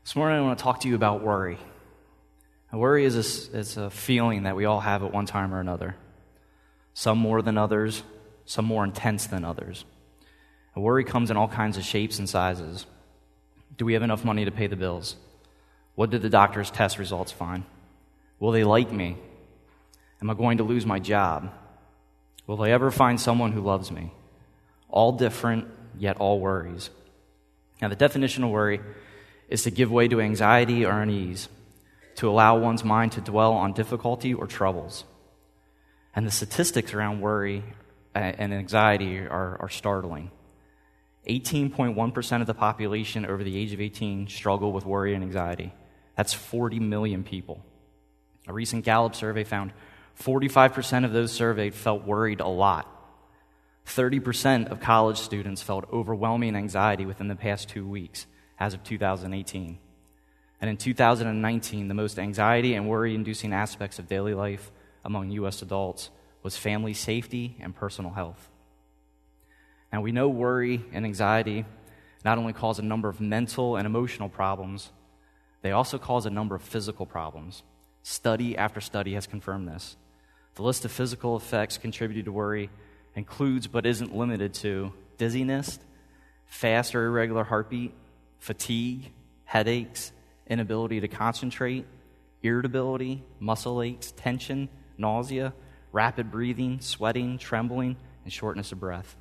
This morning I want to talk to you about worry. And worry is a feeling that we all have at one time or another. Some more than others, some more intense than others. And worry comes in all kinds of shapes and sizes. Do we have enough money to pay the bills? What did the doctor's test results find? Will they like me? Am I going to lose my job? Will I ever find someone who loves me? All different, yet all worries. Now, the definition of worry is to give way to anxiety or unease, to allow one's mind to dwell on difficulty or troubles. And the statistics around worry and anxiety are startling. 18.1% of the population over the age of 18 struggle with worry and anxiety. That's 40 million people. A recent Gallup survey found 45% of those surveyed felt worried a lot. 30% of college students felt overwhelming anxiety within the past 2 weeks, as of 2018. And in 2019, the most anxiety and worry-inducing aspects of daily life among U.S. adults was family safety and personal health. Now, we know worry and anxiety not only cause a number of mental and emotional problems, they also cause a number of physical problems. Study after study has confirmed this. The list of physical effects contributed to worry includes, but isn't limited to, dizziness, fast or irregular heartbeat, fatigue, headaches, inability to concentrate, irritability, muscle aches, tension, nausea, rapid breathing, sweating, trembling, and shortness of breath.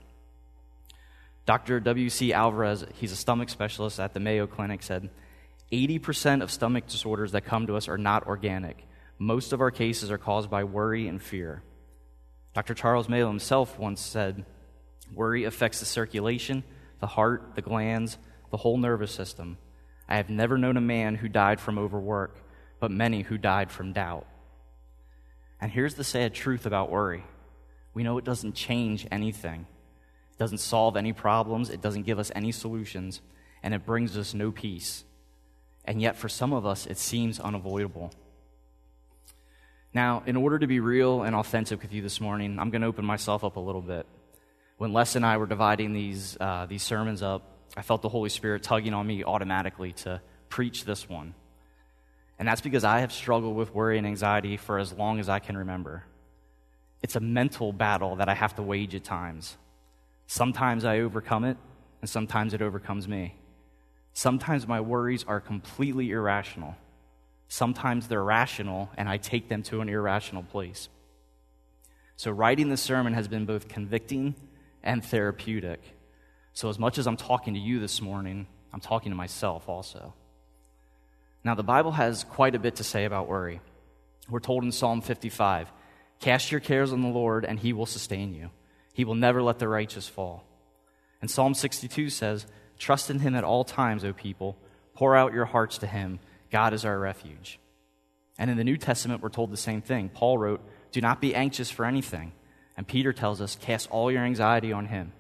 Dr. W.C. Alvarez, he's a stomach specialist at the Mayo Clinic, said, 80% of stomach disorders that come to us are not organic. Most of our cases are caused by worry and fear. Dr. Charles Mayo himself once said, worry affects the circulation, the heart, the glands, the whole nervous system. I have never known a man who died from overwork, but many who died from doubt. And here's the sad truth about worry. We know it doesn't change anything. It doesn't solve any problems. It doesn't give us any solutions. And it brings us no peace. And yet for some of us, it seems unavoidable. Now, in order to be real and authentic with you this morning, I'm going to open myself up a little bit. When Les and I were dividing these sermons up, I felt the Holy Spirit tugging on me automatically to preach this one. And that's because I have struggled with worry and anxiety for as long as I can remember. It's a mental battle that I have to wage at times. Sometimes I overcome it, and sometimes it overcomes me. Sometimes my worries are completely irrational. Sometimes they're rational, and I take them to an irrational place. So writing this sermon has been both convicting and therapeutic. So as much as I'm talking to you this morning, I'm talking to myself also. Now, the Bible has quite a bit to say about worry. We're told in Psalm 55, cast your cares on the Lord, and he will sustain you. He will never let the righteous fall. And Psalm 62 says, trust in him at all times, O people. Pour out your hearts to him. God is our refuge. And in the New Testament, we're told the same thing. Paul wrote, do not be anxious for anything. And Peter tells us, cast all your anxiety on him.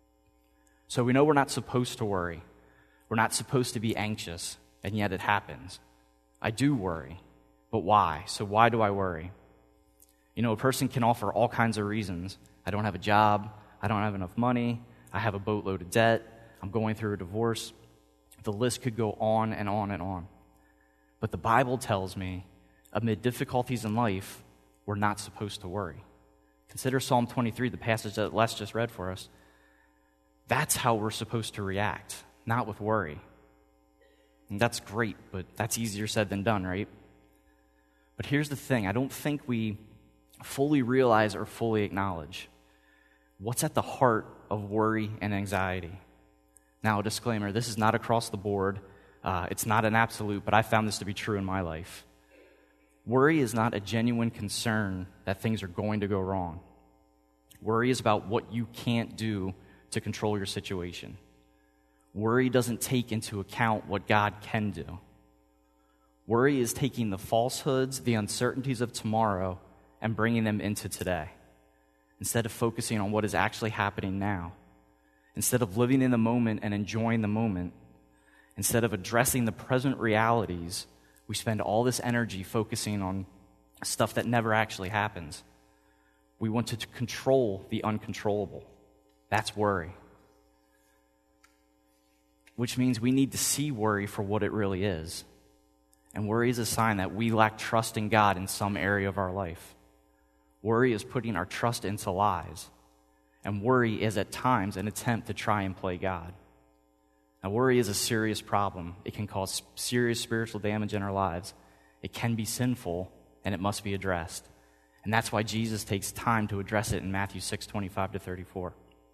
So we know we're not supposed to worry. We're not supposed to be anxious, and yet it happens. I do worry, but why? So why do I worry? You know, a person can offer all kinds of reasons. I don't have a job. I don't have enough money. I have a boatload of debt. I'm going through a divorce. The list could go on and on and on. But the Bible tells me, amid difficulties in life, we're not supposed to worry. Consider Psalm 23, the passage that Les just read for us. That's how we're supposed to react, not with worry. And that's great, but that's easier said than done, right? But here's the thing. I don't think we fully realize or fully acknowledge what's at the heart of worry and anxiety. Now, a disclaimer, this is not across the board. It's not an absolute, but I found this to be true in my life. Worry is not a genuine concern that things are going to go wrong. Worry is about what you can't do to control your situation. Worry doesn't take into account what God can do. Worry is taking the falsehoods, the uncertainties of tomorrow, and bringing them into today, instead of focusing on what is actually happening now. Instead of living in the moment and enjoying the moment, instead of addressing the present realities, we spend all this energy focusing on stuff that never actually happens. We want to control the uncontrollable. That's worry. which means we need to see worry for what it really is. And worry is a sign that we lack trust in God in some area of our life. Worry is putting our trust into lies. And worry is at times an attempt to try and play God. Now, worry is a serious problem. It can cause serious spiritual damage in our lives. It can be sinful, and it must be addressed. And that's why Jesus takes time to address it in Matthew 6:25-34.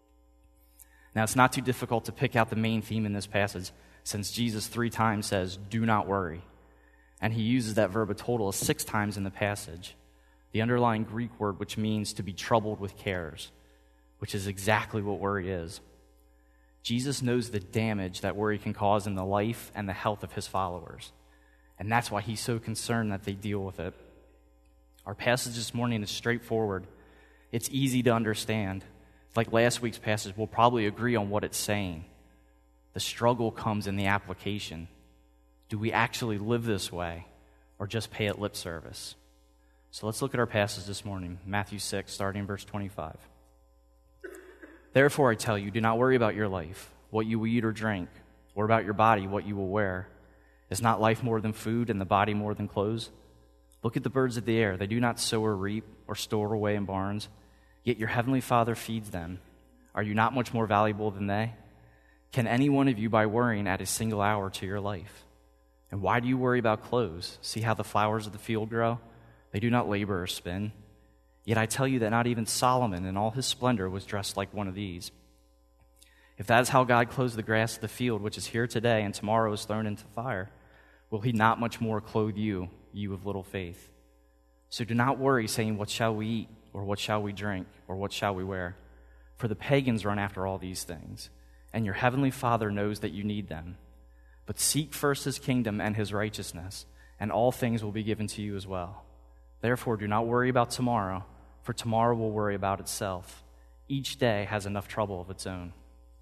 Now, it's not too difficult to pick out the main theme in this passage, since Jesus 3 times says, "Do not worry." And he uses that verb a total of 6 times in the passage. The underlying Greek word, which means to be troubled with cares, which is exactly what worry is. Jesus knows the damage that worry can cause in the life and the health of his followers. And that's why he's so concerned that they deal with it. Our passage this morning is straightforward. It's easy to understand. Like last week's passage, we'll probably agree on what it's saying. The struggle comes in the application. Do we actually live this way or just pay it lip service? So let's look at our passage this morning, Matthew 6, starting in verse 25. Therefore, I tell you, do not worry about your life, what you will eat or drink, or about your body, what you will wear. Is not life more than food, and the body more than clothes? Look at the birds of the air. They do not sow or reap or store away in barns, yet your heavenly Father feeds them. Are you not much more valuable than they? Can any one of you, by worrying, add a single hour to your life? And why do you worry about clothes? See how the flowers of the field grow? They do not labor or spin. Yet I tell you that not even Solomon in all his splendor was dressed like one of these. If that is how God clothes the grass of the field, which is here today and tomorrow is thrown into fire, will he not much more clothe you, you of little faith? So do not worry, saying, what shall we eat, or what shall we drink, or what shall we wear? For the pagans run after all these things, and your heavenly Father knows that you need them. But seek first his kingdom and his righteousness, and all things will be given to you as well. Therefore, do not worry about tomorrow, for tomorrow will worry about itself. Each day has enough trouble of its own.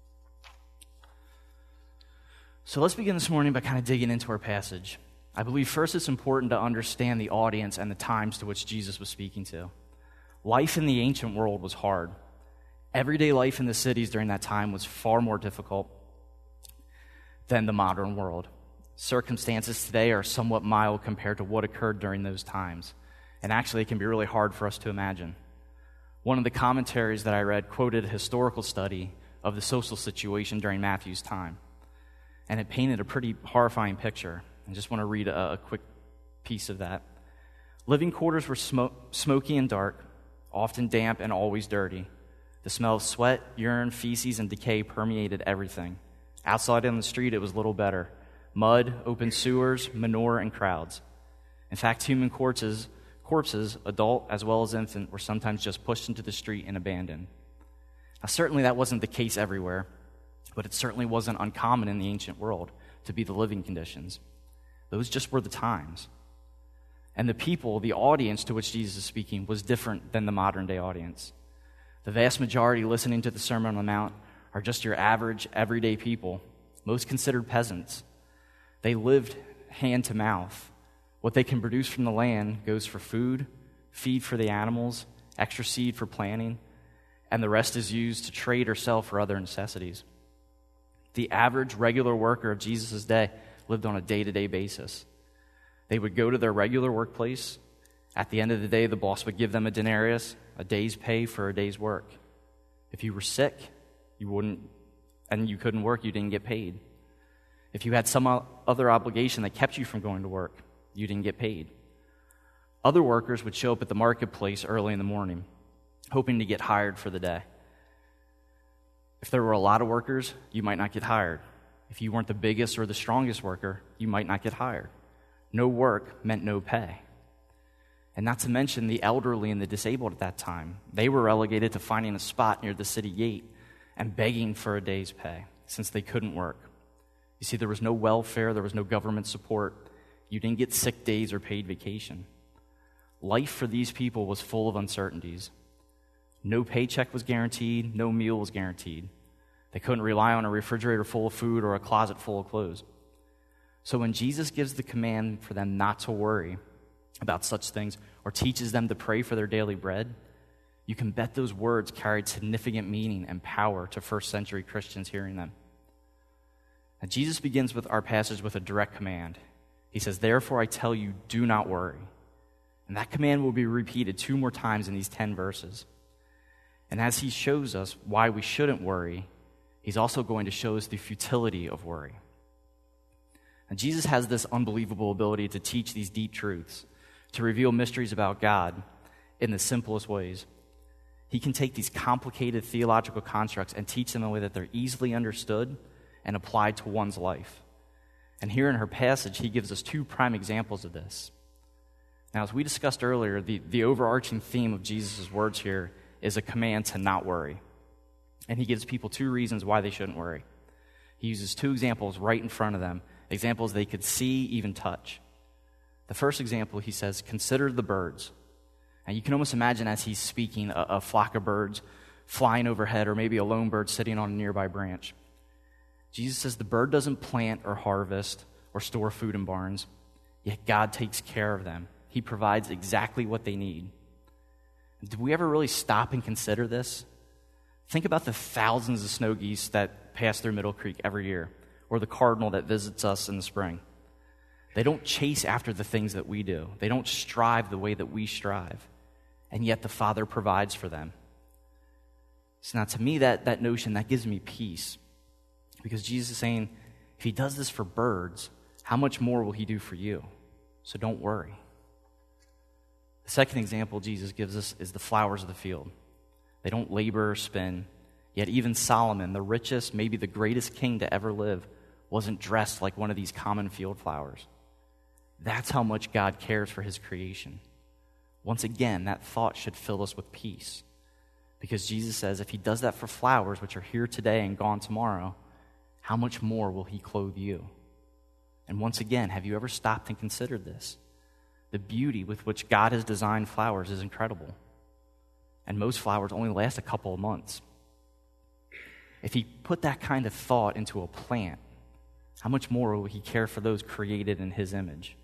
So let's begin this morning by kind of digging into our passage. I believe first it's important to understand the audience and the times to which Jesus was speaking to. Life in the ancient world was hard. Everyday life in the cities during that time was far more difficult than the modern world. Circumstances today are somewhat mild compared to what occurred during those times. And actually, it can be really hard for us to imagine. One of the commentaries that I read quoted a historical study of the social situation during Matthew's time. And it painted a pretty horrifying picture. I just want to read a quick piece of that. Living quarters were smoky and dark, often damp and always dirty. The smell of sweat, urine, feces, and decay permeated everything. Outside on the street, it was little better. Mud, open sewers, manure, and crowds. In fact, human corpses, adult as well as infant, were sometimes just pushed into the street and abandoned. Now, certainly that wasn't the case everywhere, but it certainly wasn't uncommon in the ancient world to be the living conditions. Those just were the times. And the people, the audience to which Jesus is speaking, was different than the modern-day audience. The vast majority listening to the Sermon on the Mount are just your average, everyday people, most considered peasants. They lived hand to mouth. What they can produce from the land goes for food, feed for the animals, extra seed for planting, and the rest is used to trade or sell for other necessities. The average regular worker of Jesus' day lived on a day-to-day basis. They would go to their regular workplace. At the end of the day, the boss would give them a denarius, a day's pay for a day's work. If you were sick, you couldn't work, you didn't get paid. If you had some other obligation that kept you from going to work, you didn't get paid. Other workers would show up at the marketplace early in the morning, hoping to get hired for the day. If there were a lot of workers, you might not get hired. If you weren't the biggest or the strongest worker, you might not get hired. No work meant no pay. And not to mention the elderly and the disabled at that time. They were relegated to finding a spot near the city gate and begging for a day's pay, since they couldn't work. You see, there was no welfare, there was no government support. You didn't get sick days or paid vacation. Life for these people was full of uncertainties. No paycheck was guaranteed, no meal was guaranteed. They couldn't rely on a refrigerator full of food or a closet full of clothes. So when Jesus gives the command for them not to worry about such things or teaches them to pray for their daily bread, you can bet those words carried significant meaning and power to first century Christians hearing them. Now, Jesus begins with our passage with a direct command. He says, "Therefore I tell you, do not worry." And that command will be repeated 2 more times in these 10 verses. And as he shows us why we shouldn't worry, he's also going to show us the futility of worry. And Jesus has this unbelievable ability to teach these deep truths, to reveal mysteries about God in the simplest ways. He can take these complicated theological constructs and teach them in a way that they're easily understood and applied to one's life. And here in her passage, he gives us 2 prime examples of this. Now, as we discussed earlier, the overarching theme of Jesus' words here is a command to not worry. And he gives people 2 reasons why they shouldn't worry. He uses 2 examples right in front of them, examples they could see, even touch. The first example, he says, consider the birds. And you can almost imagine as he's speaking, a flock of birds flying overhead, or maybe a lone bird sitting on a nearby branch. Jesus says the bird doesn't plant or harvest or store food in barns, yet God takes care of them. He provides exactly what they need. Do we ever really stop and consider this? Think about the thousands of snow geese that pass through Middle Creek every year, or the cardinal that visits us in the spring. They don't chase after the things that we do. They don't strive the way that we strive, and yet the Father provides for them. So now to me, that notion, that gives me peace, because Jesus is saying, if he does this for birds, how much more will he do for you? So don't worry. The second example Jesus gives us is the flowers of the field. They don't labor or spin, yet even Solomon, the richest, maybe the greatest king to ever live, wasn't dressed like one of these common field flowers. That's how much God cares for his creation. Once again, that thought should fill us with peace, because Jesus says if he does that for flowers, which are here today and gone tomorrow, how much more will he clothe you? And once again, have you ever stopped and considered this? The beauty with which God has designed flowers is incredible. And most flowers only last a couple of months. If he put that kind of thought into a plant, how much more will he care for those created in his image?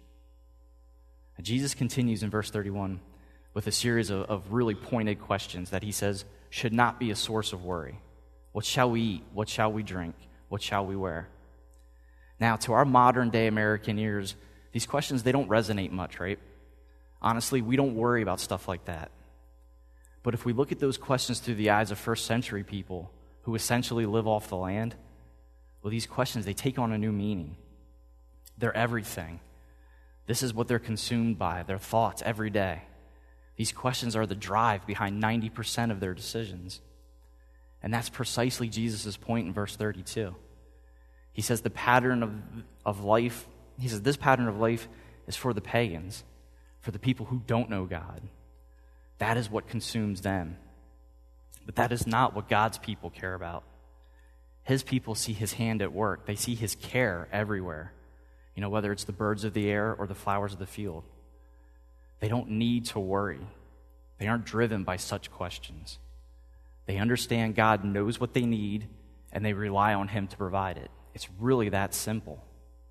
And Jesus continues in verse 31 with a series of really pointed questions that he says should not be a source of worry. What shall we eat? What shall we drink? What shall we wear? Now, to our modern-day American ears, these questions, they don't resonate much, right? Honestly, we don't worry about stuff like that. But if we look at those questions through the eyes of first-century people who essentially live off the land, well, these questions, they take on a new meaning. They're everything. This is what they're consumed by, their thoughts every day. These questions are the drive behind 90% of their decisions. And that's precisely Jesus' point in verse 32. He says the pattern of life, he says this pattern of life is for the pagans, for the people who don't know God. That is what consumes them. But that is not what God's people care about. His people see his hand at work. They see his care everywhere. You know, whether it's the birds of the air or the flowers of the field. They don't need to worry. They aren't driven by such questions. They understand God knows what they need, and they rely on him to provide it. It's really that simple.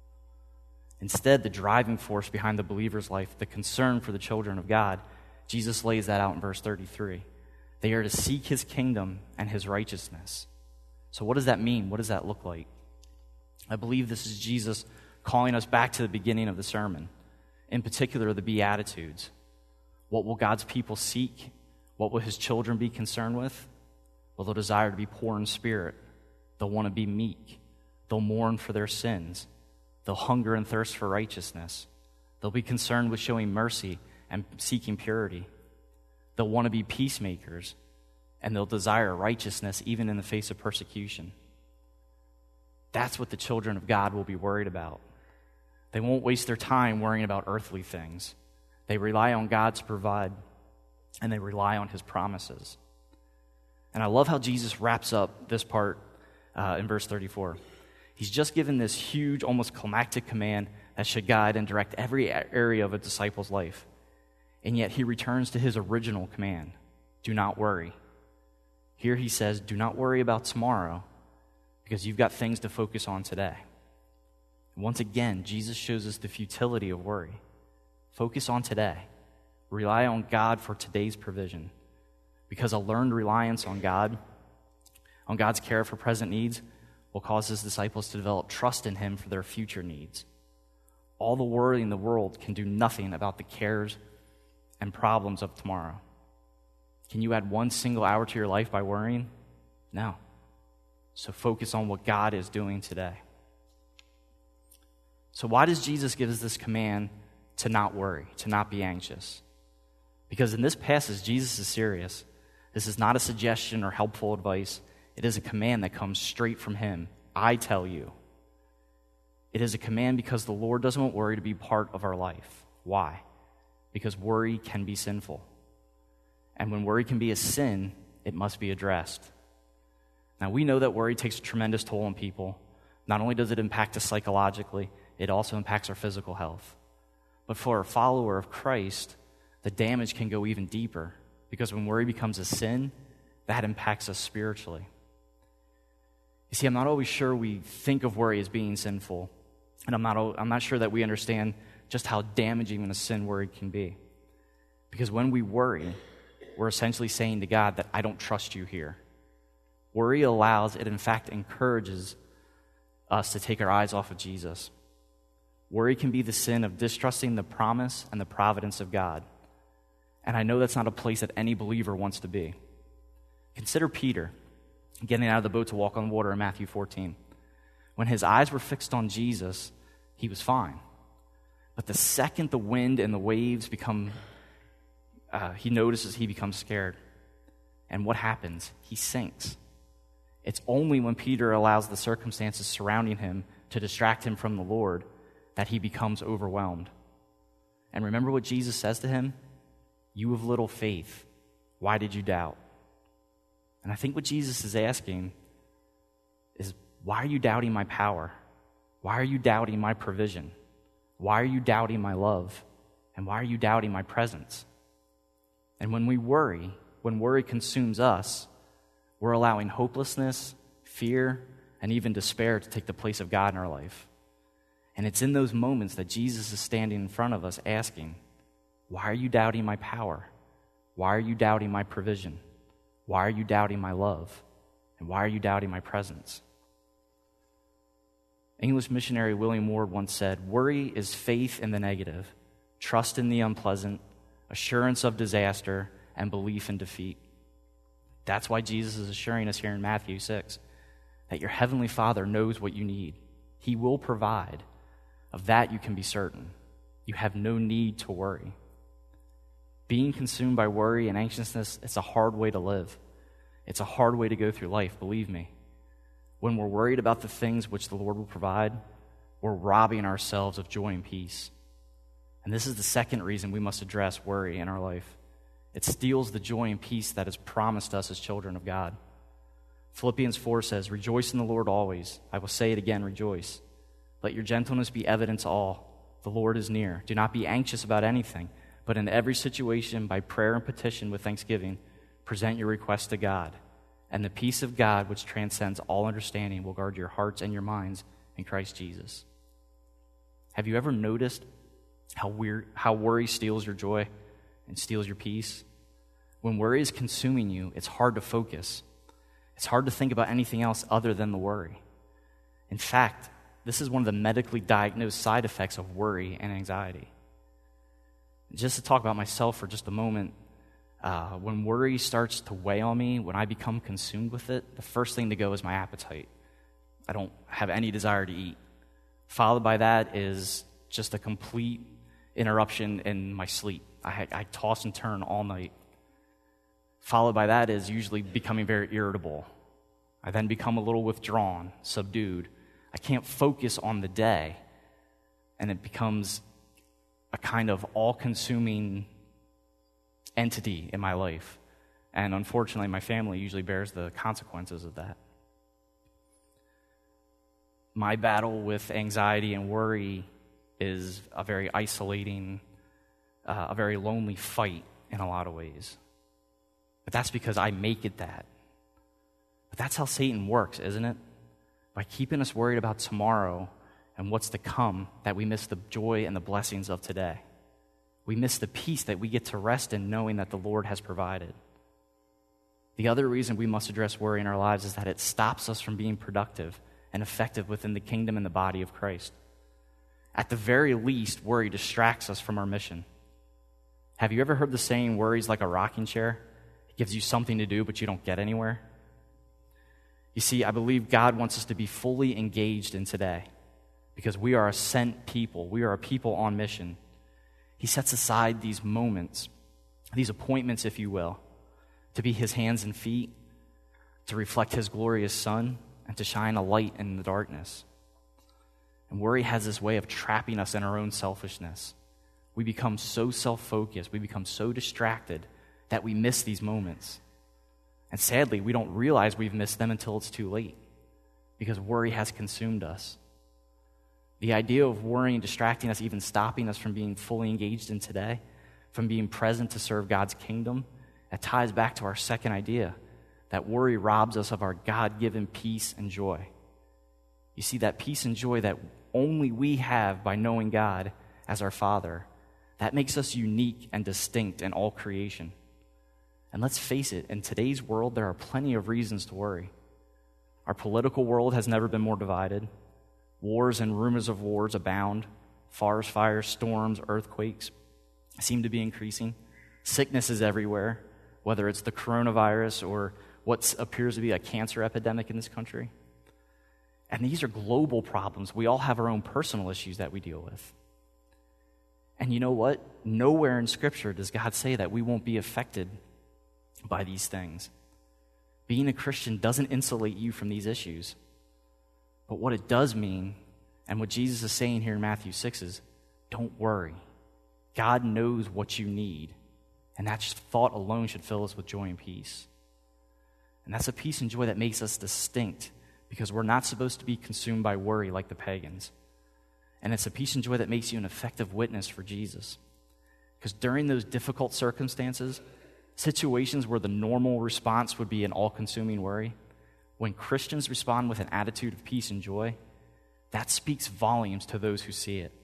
Instead, the driving force behind the believer's life, the concern for the children of God, Jesus lays that out in verse 33. They are to seek his kingdom and his righteousness. So what does that mean? What does that look like? I believe this is Jesus calling us back to the beginning of the sermon, in particular the Beatitudes. What will God's people seek? What will his children be concerned with? Well, they'll desire to be poor in spirit. They'll want to be meek. They'll mourn for their sins. They'll hunger and thirst for righteousness. They'll be concerned with showing mercy and seeking purity. They'll want to be peacemakers, and they'll desire righteousness even in the face of persecution. That's what the children of God will be worried about. They won't waste their time worrying about earthly things. They rely on God to provide, and they rely on his promises. And I love how Jesus wraps up this part in verse 34. He's just given this huge, almost climactic command that should guide and direct every area of a disciple's life. And yet he returns to his original command, do not worry. Here he says, do not worry about tomorrow, because you've got things to focus on today. Once again, Jesus shows us the futility of worry. Focus on today. Rely on God for today's provision. Because a learned reliance on God, on God's care for present needs, will cause his disciples to develop trust in him for their future needs. All the worry in the world can do nothing about the cares and problems of tomorrow. Can you add one single hour to your life by worrying? No. So focus on what God is doing today. So why does Jesus give us this command to not worry, to not be anxious? Because in this passage, Jesus is serious. This is not a suggestion or helpful advice. It is a command that comes straight from him. I tell you. It is a command because the Lord doesn't want worry to be part of our life. Why? Because worry can be sinful. And when worry can be a sin, it must be addressed. Now, we know that worry takes a tremendous toll on people. Not only does it impact us psychologically, it also impacts our physical health. But for a follower of Christ, the damage can go even deeper, because when worry becomes a sin, that impacts us spiritually. You see, I'm not always sure we think of worry as being sinful, and I'm not sure that we understand just how damaging a sin worry can be. Because when we worry, we're essentially saying to God that I don't trust you here. Worry it in fact encourages us to take our eyes off of Jesus. Worry can be the sin of distrusting the promise and the providence of God. And I know that's not a place that any believer wants to be. Consider Peter getting out of the boat to walk on water in Matthew 14. When his eyes were fixed on Jesus, he was fine. But the second the wind and the waves he notices he becomes scared. And what happens? He sinks. It's only when Peter allows the circumstances surrounding him to distract him from the Lord that he becomes overwhelmed. And remember what Jesus says to him? You have little faith. Why did you doubt? And I think what Jesus is asking is, why are you doubting my power? Why are you doubting my provision? Why are you doubting my love? And why are you doubting my presence? And when worry consumes us, we're allowing hopelessness, fear, and even despair to take the place of God in our life. And it's in those moments that Jesus is standing in front of us asking, why are you doubting my power? Why are you doubting my provision? Why are you doubting my love? And why are you doubting my presence? English missionary William Ward once said, worry is faith in the negative, trust in the unpleasant, assurance of disaster, and belief in defeat. That's why Jesus is assuring us here in Matthew 6 that your heavenly Father knows what you need. He will provide. Of that you can be certain. You have no need to worry. Being consumed by worry and anxiousness, it's a hard way to live. It's a hard way to go through life, believe me. When we're worried about the things which the Lord will provide, we're robbing ourselves of joy and peace. And this is the second reason we must address worry in our life. It steals the joy and peace that is promised us as children of God. Philippians 4 says, rejoice in the Lord always. I will say it again, rejoice. Let your gentleness be evident to all. The Lord is near. Do not be anxious about anything, but in every situation, by prayer and petition with thanksgiving, present your requests to God. And the peace of God, which transcends all understanding, will guard your hearts and your minds in Christ Jesus. Have you ever noticed how worry steals your joy and steals your peace? When worry is consuming you, it's hard to focus. It's hard to think about anything else other than the worry. In fact, this is one of the medically diagnosed side effects of worry and anxiety. Just to talk about myself for just a moment, when worry starts to weigh on me, when I become consumed with it, the first thing to go is my appetite. I don't have any desire to eat. Followed by that is just a complete interruption in my sleep. I toss and turn all night. Followed by that is usually becoming very irritable. I then become a little withdrawn, subdued. I can't focus on the day, and it becomes a kind of all-consuming entity in my life. And unfortunately, my family usually bears the consequences of that. My battle with anxiety and worry is a very isolating, a very lonely fight in a lot of ways. But that's because I make it that. But that's how Satan works, isn't it? By keeping us worried about tomorrow and what's to come, that we miss the joy and the blessings of today. We miss the peace that we get to rest in knowing that the Lord has provided. The other reason we must address worry in our lives is that it stops us from being productive and effective within the kingdom and the body of Christ. At the very least, worry distracts us from our mission. Have you ever heard the saying, worry's like a rocking chair? It gives you something to do, but you don't get anywhere. You see, I believe God wants us to be fully engaged in today because we are a sent people. We are a people on mission. He sets aside these moments, these appointments, if you will, to be his hands and feet, to reflect his glorious sun, and to shine a light in the darkness. And worry has this way of trapping us in our own selfishness. We become so self-focused, we become so distracted that we miss these moments. And sadly, we don't realize we've missed them until it's too late because worry has consumed us. The idea of worrying, distracting us, even stopping us from being fully engaged in today, from being present to serve God's kingdom, that ties back to our second idea, that worry robs us of our God-given peace and joy. You see, that peace and joy that only we have by knowing God as our Father, that makes us unique and distinct in all creation. And let's face it, in today's world, there are plenty of reasons to worry. Our political world has never been more divided. Wars and rumors of wars abound. Forest fires, storms, earthquakes seem to be increasing. Sickness is everywhere, whether it's the coronavirus or what appears to be a cancer epidemic in this country. And these are global problems. We all have our own personal issues that we deal with. And you know what? Nowhere in Scripture does God say that we won't be affected by these things. Being a Christian doesn't insulate you from these issues. But what it does mean, and what Jesus is saying here in Matthew 6 is, don't worry. God knows what you need. And that thought alone should fill us with joy and peace. And that's a peace and joy that makes us distinct because we're not supposed to be consumed by worry like the pagans. And it's a peace and joy that makes you an effective witness for Jesus. Because during those difficult circumstances, situations where the normal response would be an all-consuming worry, when Christians respond with an attitude of peace and joy, that speaks volumes to those who see it.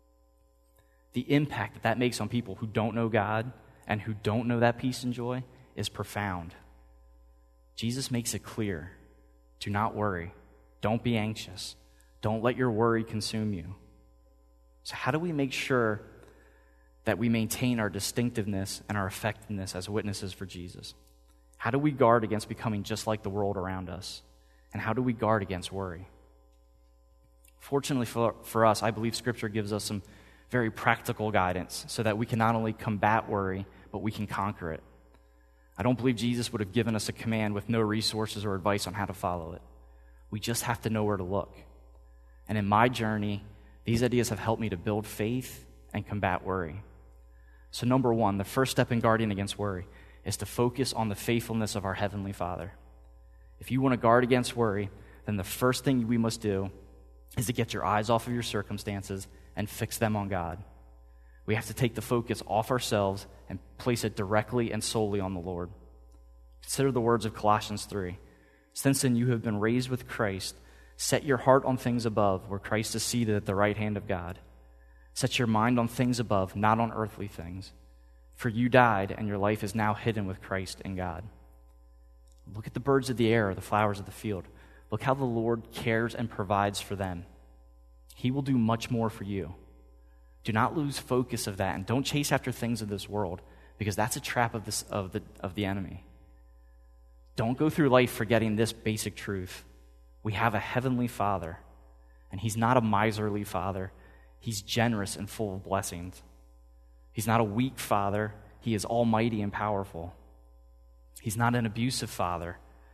The impact that that makes on people who don't know God and who don't know that peace and joy is profound. Jesus makes it clear. Do not worry. Don't be anxious. Don't let your worry consume you. So how do we make sure that we maintain our distinctiveness and our effectiveness as witnesses for Jesus? How do we guard against becoming just like the world around us? And how do we guard against worry? Fortunately for us, I believe Scripture gives us some very practical guidance so that we can not only combat worry, but we can conquer it. I don't believe Jesus would have given us a command with no resources or advice on how to follow it. We just have to know where to look. And in my journey, these ideas have helped me to build faith and combat worry. So number one, the first step in guarding against worry is to focus on the faithfulness of our Heavenly Father. If you want to guard against worry, then the first thing we must do is to get your eyes off of your circumstances and fix them on God. We have to take the focus off ourselves and place it directly and solely on the Lord. Consider the words of Colossians 3. Since then you have been raised with Christ, set your heart on things above, where Christ is seated at the right hand of God. Set your mind on things above, not on earthly things. For you died, and your life is now hidden with Christ in God. Look at the birds of the air, the flowers of the field. Look how the Lord cares and provides for them. He will do much more for you. Do not lose focus of that, and don't chase after things of this world, because that's a trap of the enemy. Don't go through life forgetting this basic truth. We have a heavenly Father, and He's not a miserly Father. He's generous and full of blessings. He's not a weak Father. He is almighty and powerful. He's not an abusive Father.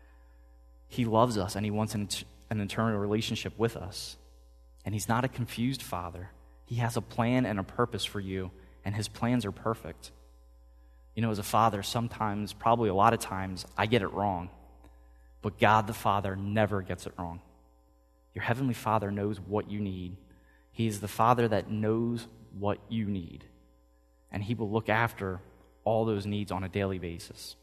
He loves us, and He wants an eternal relationship with us. And He's not a confused Father. He has a plan and a purpose for you, and His plans are perfect. You know, as a father, sometimes, probably a lot of times, I get it wrong. But God the Father never gets it wrong. Your Heavenly Father knows what you need. He is the Father that knows what you need. And He will look after all those needs on a daily basis.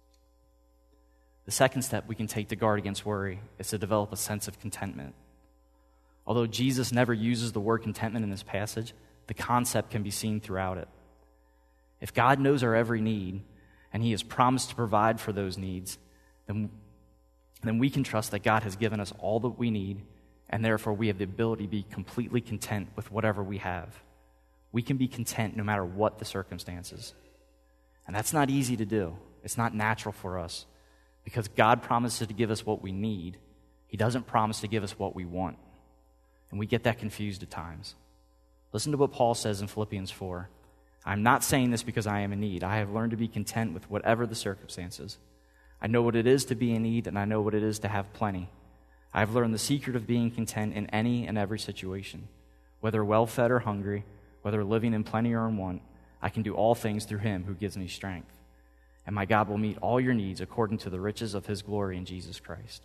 The second step we can take to guard against worry is to develop a sense of contentment. Although Jesus never uses the word contentment in this passage, the concept can be seen throughout it. If God knows our every need, and He has promised to provide for those needs, then we can trust that God has given us all that we need, and therefore we have the ability to be completely content with whatever we have. We can be content no matter what the circumstances. And that's not easy to do. It's not natural for us because God promises to give us what we need. He doesn't promise to give us what we want. And we get that confused at times. Listen to what Paul says in Philippians 4. I'm not saying this because I am in need. I have learned to be content with whatever the circumstances. I know what it is to be in need, and I know what it is to have plenty. I have learned the secret of being content in any and every situation. Whether well-fed or hungry, whether living in plenty or in want, I can do all things through him who gives me strength. And my God will meet all your needs according to the riches of his glory in Jesus Christ.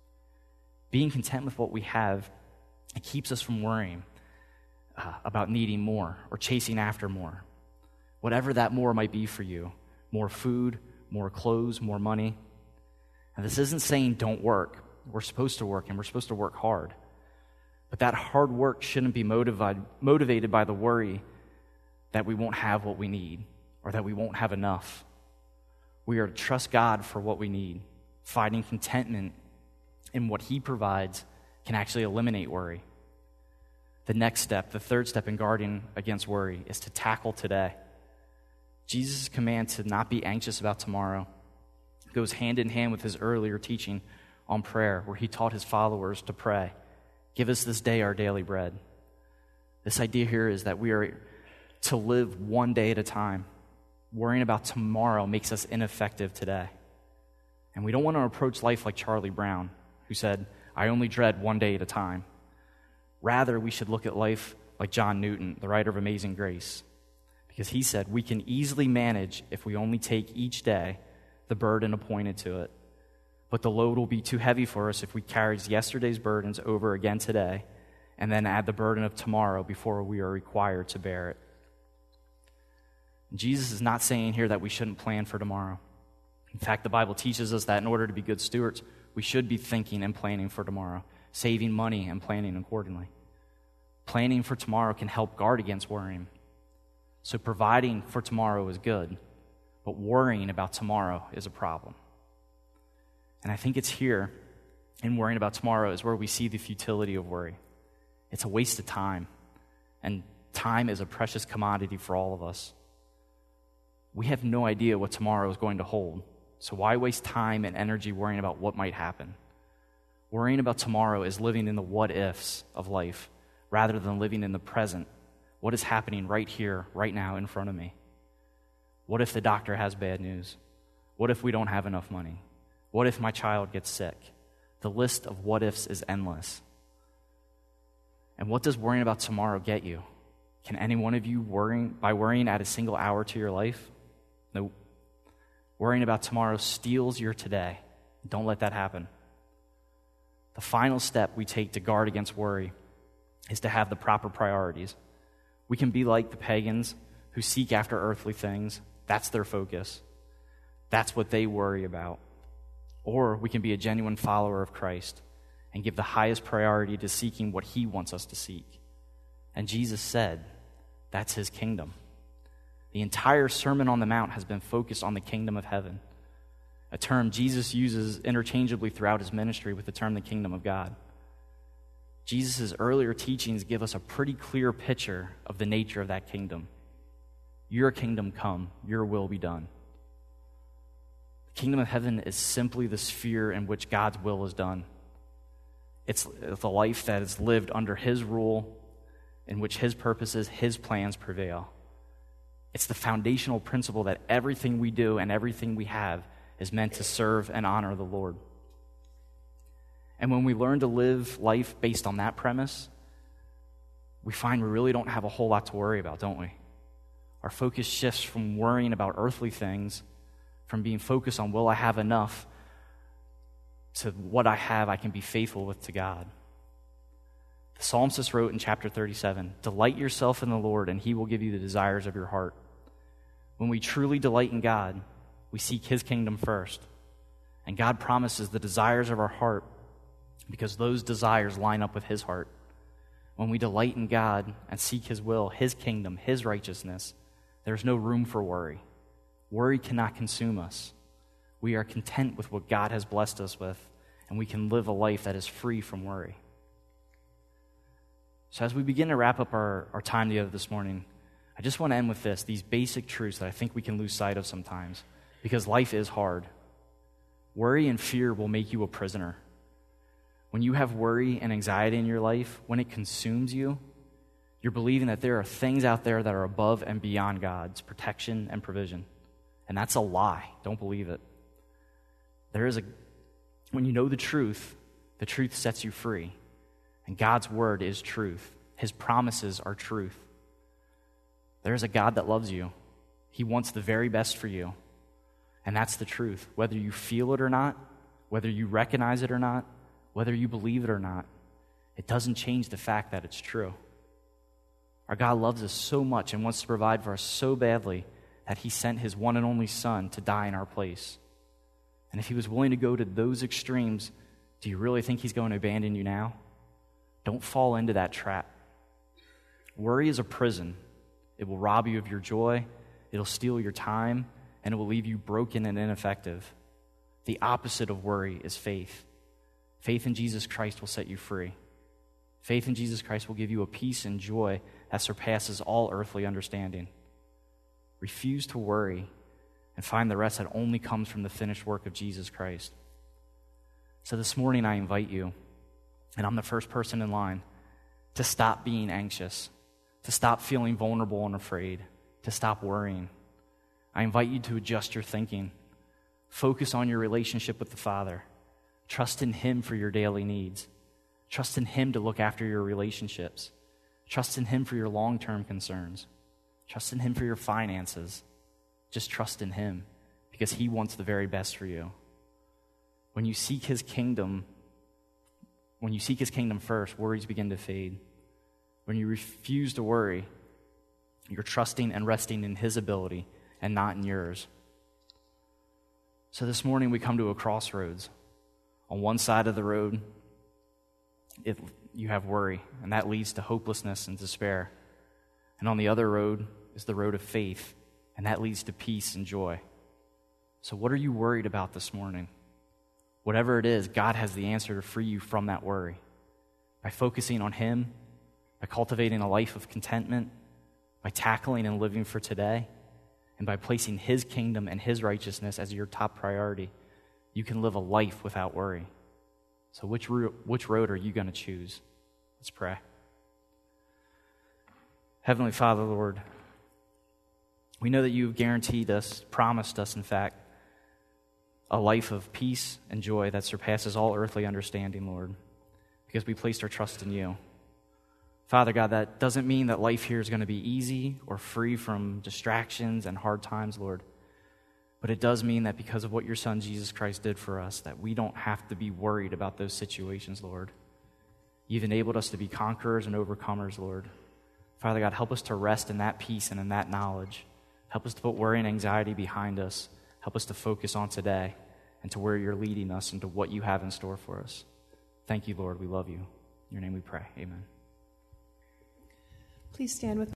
Being content with what we have, it keeps us from worrying about needing more or chasing after more. Whatever that more might be for you, more food, more clothes, more money. And this isn't saying don't work. We're supposed to work, and we're supposed to work hard. But that hard work shouldn't be motivated by the worry that we won't have what we need or that we won't have enough. We are to trust God for what we need. Finding contentment in what he provides can actually eliminate worry. The next step, the third step in guarding against worry, is to tackle today. Jesus' command to not be anxious about tomorrow goes hand in hand with his earlier teaching on prayer, where he taught his followers to pray, "Give us this day our daily bread." This idea here is that we are to live one day at a time. Worrying about tomorrow makes us ineffective today. And we don't want to approach life like Charlie Brown, who said, "I only dread one day at a time." Rather, we should look at life like John Newton, the writer of Amazing Grace, because he said, "We can easily manage if we only take each day the burden appointed to it. But the load will be too heavy for us if we carry yesterday's burdens over again today and then add the burden of tomorrow before we are required to bear it." Jesus is not saying here that we shouldn't plan for tomorrow. In fact, the Bible teaches us that in order to be good stewards, we should be thinking and planning for tomorrow, saving money and planning accordingly. Planning for tomorrow can help guard against worrying. So providing for tomorrow is good, but worrying about tomorrow is a problem. And I think it's here, in worrying about tomorrow, is where we see the futility of worry. It's a waste of time, and time is a precious commodity for all of us. We have no idea what tomorrow is going to hold, so why waste time and energy worrying about what might happen? Worrying about tomorrow is living in the what-ifs of life, rather than living in the present. What is happening right here, right now, in front of me? What if the doctor has bad news? What if we don't have enough money? What if my child gets sick? The list of what-ifs is endless. And what does worrying about tomorrow get you? Can any one of you worrying add a single hour to your life? Nope. Worrying about tomorrow steals your today. Don't let that happen. The final step we take to guard against worry is to have the proper priorities. We can be like the pagans who seek after earthly things. That's their focus. That's what they worry about. Or we can be a genuine follower of Christ and give the highest priority to seeking what he wants us to seek. And Jesus said, that's his kingdom. The entire Sermon on the Mount has been focused on the kingdom of heaven, a term Jesus uses interchangeably throughout his ministry with the term the kingdom of God. Jesus' earlier teachings give us a pretty clear picture of the nature of that kingdom. Your kingdom come, your will be done. The kingdom of heaven is simply the sphere in which God's will is done. It's the life that is lived under his rule, in which his purposes, his plans prevail. It's the foundational principle that everything we do and everything we have is meant to serve and honor the Lord. And when we learn to live life based on that premise, we find we really don't have a whole lot to worry about, don't we? Our focus shifts from worrying about earthly things, from being focused on will I have enough, to what I have I can be faithful with to God. The psalmist wrote in chapter 37, "Delight yourself in the Lord, and he will give you the desires of your heart." When we truly delight in God, we seek his kingdom first. And God promises the desires of our heart because those desires line up with his heart. When we delight in God and seek his will, his kingdom, his righteousness, there's no room for worry. Worry cannot consume us. We are content with what God has blessed us with, and we can live a life that is free from worry. So as we begin to wrap up our time together this morning, I just want to end with these basic truths that I think we can lose sight of sometimes, because life is hard. Worry and fear will make you a prisoner. When you have worry and anxiety in your life, when it consumes you, you're believing that there are things out there that are above and beyond God's protection and provision. And that's a lie. Don't believe it. When you know the truth sets you free. And God's word is truth. His promises are truth. There is a God that loves you. He wants the very best for you. And that's the truth. Whether you feel it or not, whether you recognize it or not, whether you believe it or not, it doesn't change the fact that it's true. Our God loves us so much and wants to provide for us so badly that he sent his one and only Son to die in our place. And if he was willing to go to those extremes, do you really think he's going to abandon you now? Don't fall into that trap. Worry is a prison. It will rob you of your joy, it'll steal your time, and it will leave you broken and ineffective. The opposite of worry is faith. Faith in Jesus Christ will set you free. Faith in Jesus Christ will give you a peace and joy that surpasses all earthly understanding. Refuse to worry and find the rest that only comes from the finished work of Jesus Christ. So this morning I invite you, and I'm the first person in line, to stop being anxious, to stop feeling vulnerable and afraid, to stop worrying. I invite you to adjust your thinking. Focus on your relationship with the Father. Trust in him for your daily needs. Trust in him to look after your relationships. Trust in him for your long-term concerns. Trust in him for your finances. Just trust in him because he wants the very best for you. When you seek his kingdom first, worries begin to fade. When you refuse to worry, you're trusting and resting in his ability and not in yours. So this morning we come to a crossroads. On one side of the road, you have worry, and that leads to hopelessness and despair. And on the other road is the road of faith, and that leads to peace and joy. So what are you worried about this morning? Whatever it is, God has the answer to free you from that worry. By focusing on him, by cultivating a life of contentment, by tackling and living for today, and by placing his kingdom and his righteousness as your top priority, you can live a life without worry. So which road are you going to choose? Let's pray. Heavenly Father, Lord, we know that you've guaranteed us, promised us, in fact, a life of peace and joy that surpasses all earthly understanding, Lord, because we placed our trust in you. Father God, that doesn't mean that life here is going to be easy or free from distractions and hard times, Lord. But it does mean that because of what your Son, Jesus Christ, did for us, that we don't have to be worried about those situations, Lord. You've enabled us to be conquerors and overcomers, Lord. Father God, help us to rest in that peace and in that knowledge. Help us to put worry and anxiety behind us. Help us to focus on today and to where you're leading us and to what you have in store for us. Thank you, Lord. We love you. In your name we pray. Amen. Please stand with me.